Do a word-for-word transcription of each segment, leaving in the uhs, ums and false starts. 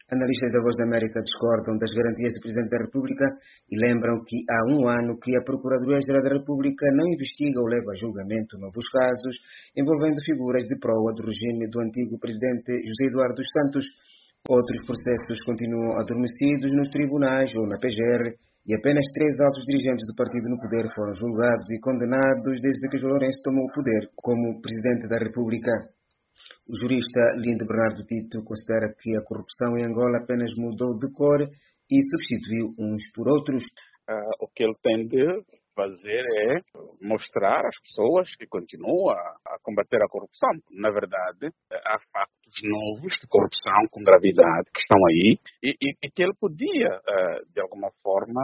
Analistas da Voz da América discordam das garantias do Presidente da República e lembram que há um ano que a Procuradoria-Geral da República não investiga ou leva a julgamento novos casos envolvendo figuras de proa do regime do antigo Presidente José Eduardo dos Santos. Outros processos continuam adormecidos nos tribunais ou na P G R e apenas três altos dirigentes do partido no poder foram julgados e condenados desde que João Lourenço tomou o poder como Presidente da República. O jurista Lindo Bernardo Tito considera que a corrupção em Angola apenas mudou de cor e substituiu uns por outros. Uh, o que ele tem de fazer é mostrar às pessoas que continuam a, a combater a corrupção. Na verdade, há factos novos de corrupção com gravidade que estão aí e, e, e que ele podia, uh, de alguma forma,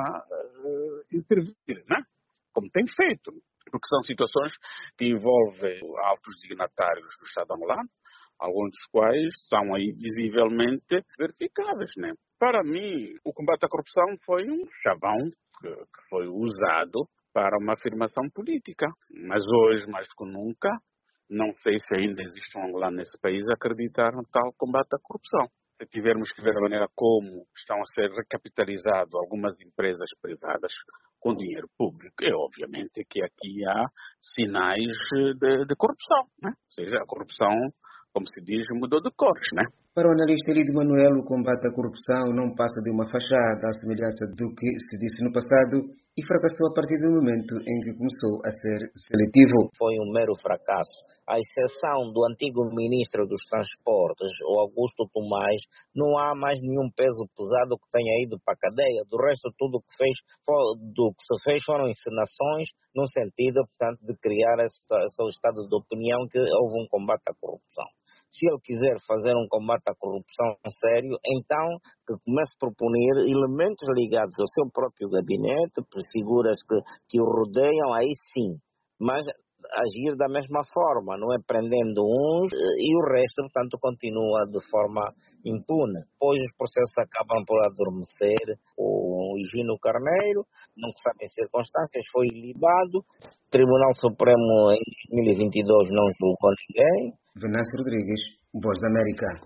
uh, intervir, né? Como tem feito. Porque são situações que envolvem altos dignatários do Estado angolano, alguns dos quais são aí visivelmente verificáveis, né? Para mim, o combate à corrupção foi um chavão que, que foi usado para uma afirmação política. Mas hoje, mais do que nunca, não sei se ainda existe um angolano nesse país a acreditar no tal combate à corrupção. Se tivermos que ver a maneira como estão a ser recapitalizadas algumas empresas privadas com dinheiro público, é obviamente que aqui há sinais de, de corrupção, né? Ou seja, a corrupção, como se diz, mudou de cores, né? Para o analista Elidio Manuel, o combate à corrupção não passa de uma fachada, à semelhança do que se disse no passado, e fracassou a partir do momento em que começou a ser seletivo. Foi um mero fracasso. À exceção do antigo ministro dos Transportes, o Augusto Tomás, não há mais nenhum peso pesado que tenha ido para a cadeia. Do resto, tudo que fez, do que se fez foram encenações no sentido, portanto, de criar esse, esse estado de opinião que houve um combate à corrupção. Se ele quiser fazer um combate à corrupção sério, então que comece a proponer elementos ligados ao seu próprio gabinete, figuras que, que o rodeiam, aí sim. Mas agir da mesma forma, não é prendendo uns e o resto, portanto, continua de forma impune. Depois os processos acabam por adormecer. O Higino Carneiro, não se sabe em circunstâncias, foi ilibado. O Tribunal Supremo em dois mil e vinte e dois não julgou ninguém. Venâncio Rodrigues, Voz da América.